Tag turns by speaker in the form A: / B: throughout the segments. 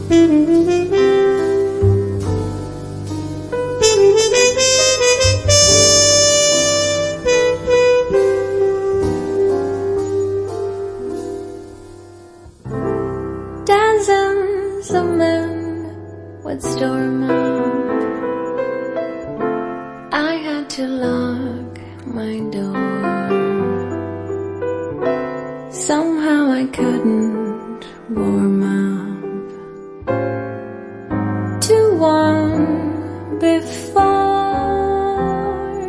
A: Dozens of men would storm up. I had to lock my door. Somehow I couldn't warm up to one before.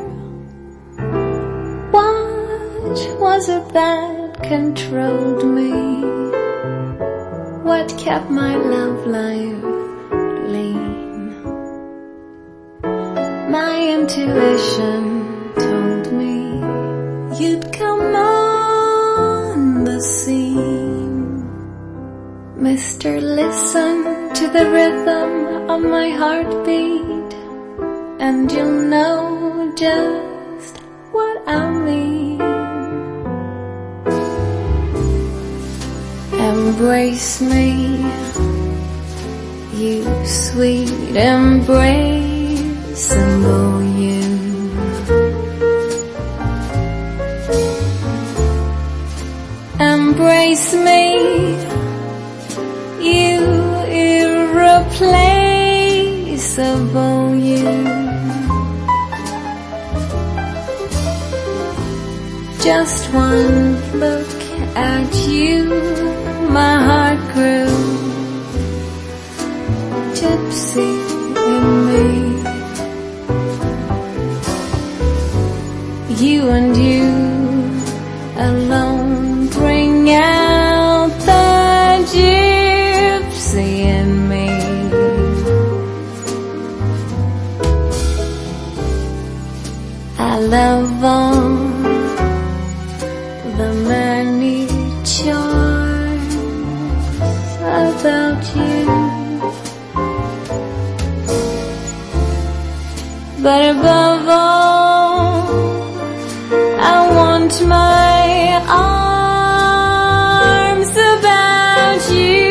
A: What was it that controlled me? What kept my love life lean? My intuition told me you'd come on the scene. Mister, listen to the rhythm of my heartbeat, and you'll know just what I mean. Embrace me, you sweet embraceable you. Embrace me, you irreplaceable you. Just one look at you, my heart grew gypsy in me. You and you alone bring out the gypsy in me. I love all the many charms about you, but above all, I want my arms about you.